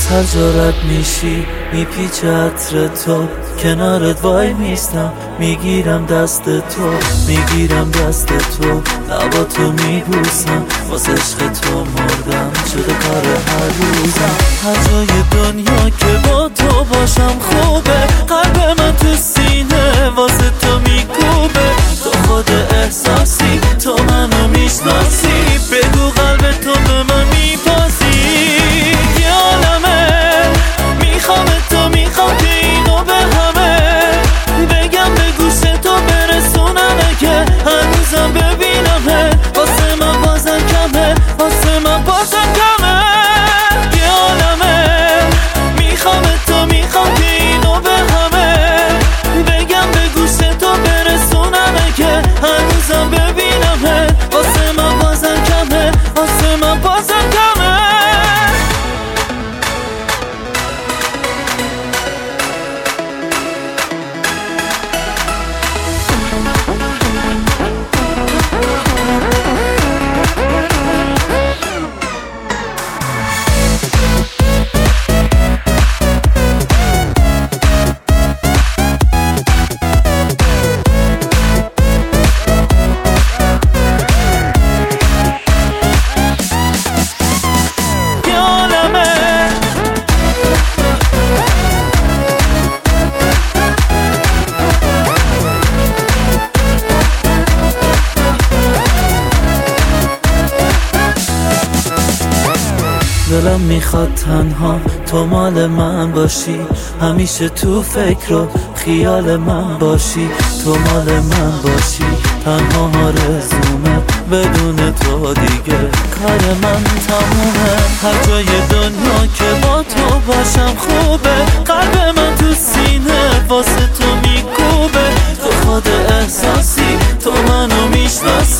هر جا رد میشی میپیچه عطر تو، کنارت وای میستم میگیرم دست تو، میگیرم دست تو، لبا تو میبوسم، واسه عشق تو مردم شده کار هر روزم. هر جای دنیا که با تو باشم خوبه، قلب من تو سینه واسه تو میکوبه. تو خود احساسی، تو منو میشناسی، بگو قلب تو به من میپاسی. یه عالمه میخوام تو، میخوام که اینو به همه بگم، به گوش تو برسونمه که هنوزم ببینمه. واسه من بازم کمه، واسه من بازم کمه. یه عالمه میخوام تو، میخوام که اینو به همه بگم، به گوش تو برسونمه که هنوزم ببینمه. واسه من بازم کمه، واسه من بازم کمه. دلم میخواد تنها تو مال من باشی، همیشه تو فکر و خیال من باشی. تو مال من باشی، تنها آرزومه، بدون تو دیگه کار من تمومه. هر جای دنیا که با تو باشم خوبه، قلب من تو سینه واسه تو میکوبه. تو خود احساسی، تو منو میشناسی،